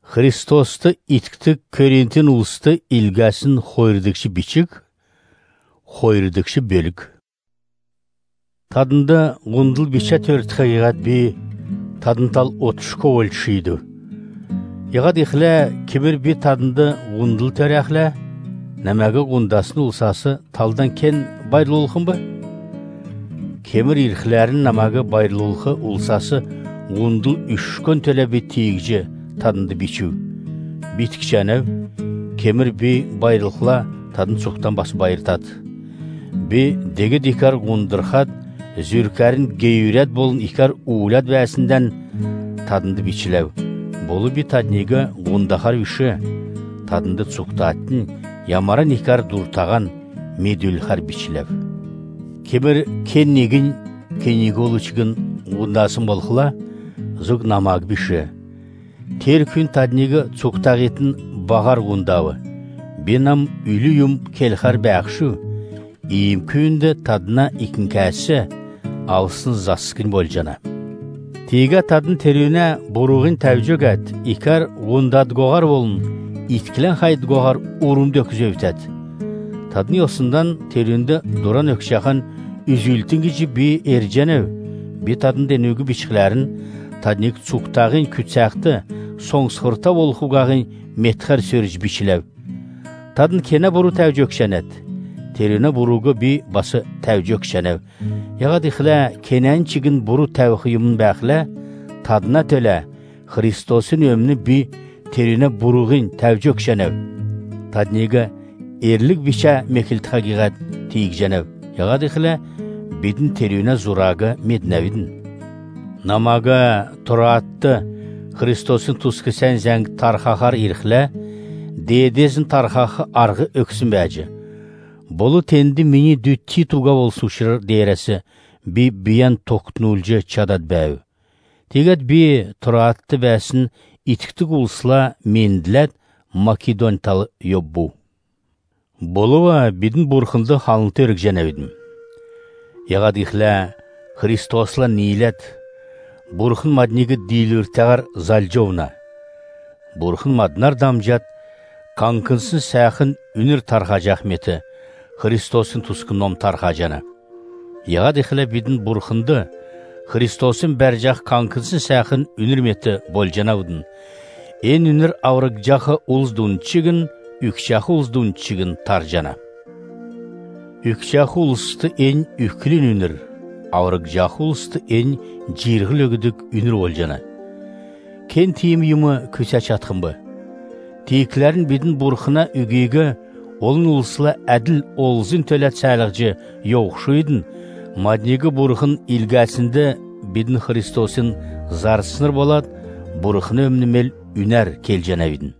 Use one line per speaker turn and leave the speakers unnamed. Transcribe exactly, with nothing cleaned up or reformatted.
Христосты иткті көрентін ұлысты илгәсін хойрдықшы бичік, хойрдықшы бөлік. Тадында ғундыл бича төрт қағиғат бі, тадынтал отышко өлшейді. Яғад иқлә кемір бі тадында ғундыл төр әқлә, нәмәгі ғундасын ұлсасы талдан кен байрлылықын ба? Кемір ирқләрін нәмәгі байрлылықы ұлсасы ғундыл үшкөн төлі бі тейгжі тадынды бичу. Биткішәнәу, кемір бі байрлықла тадын соқтан басы байыртады. Бі деге дикар ғундырхат, зүркәрін гейурет болын икар уылад бәсінден тадынды бичіләу. Болу бі таднегі ғундахар үші, тадынды цуқтатын, ямаран икар дұртаған медүлхар бичіләу. Кемір кеннегін, кеннегі олычығын ғундасын болқыла, зұқ намаг біші. Тер күн таднегі цуқтақ етін бағар ғундауы. Бенам үлі юм келхар бәқшу, иім күнді тадына икін кәсі, алсын заскын бол жана. Тега тадын терюне бұруғын тәвжөг әт, икар ғундад гоғар болын, иткілен хайд гоғар урымды өкіз өвтәд. Тадын осындан терюнді дұран өкшақан үзілтін кечі бі әрженеу, бі тадын денугі бішқілерін таднек цуқтағын күтсәқті, соң сқырта болқуғағын метқар сөріж бішілеу. Тадын кені бұру тәвжөк шәнет, терюне бұруғы бі басы тәвжөк шәнеу. Яғад иқлә кенән чигін бұру тәуқиымын бәқлә, тадына төлі Христосын өміні бі терюне бұруғын тәвжөк шәнеу. Таднегі ерлік бішә мекілт қағиғат тейік жәнеу. Яғад иқлә бідін терюне зұрағы меднәвідің. Намаға тұратты Христосын тұсқы сән зәңгі тарқақар ирқлә, дейдезін тарқақы арғы өксін бәжі. Болу тенді мені дүтті туға болсушыр дейресі би биян тоқтынулжы чадад бәу. Тегет би тұратты бәсін итікті құлсыла менділәд Македон талы йоббу. Болуа бидін бұрқынды халынты өрік жәнәведім. Яғад иқлә Христосла нейләд, бұрқын маднегі дейліртәғар залжовна. Бұрқын маднар дамжат, қанқынсын сәқін үнір тарғажақ меті, Христосын тұсқыном тарғажаны. Яғад иқлә бидін бұрқынды, Христосын бәржақ қанқынсын сәқін үнір меті болжанавдың. Ен үнір аврық жақы ұлыздуын чігін, үкшақы ұлыздуын чігін таржана. Үкшақы ұлысты ен үкілін үнір, аврық жақы ұлысты ен жирғыл өгідік үнір олжана. Кен тиім юмы көсә чатқын бі. Тейкілерін бидін бұрқына үгейгі олын ұлысыла әділ олзын төләт сәліғжі еуқшуйдың, маднегі бұрқын илгәсінді бидін Христосын зарсыныр болад, бұрқыны өмнімел үнәр кел жәнәвидін.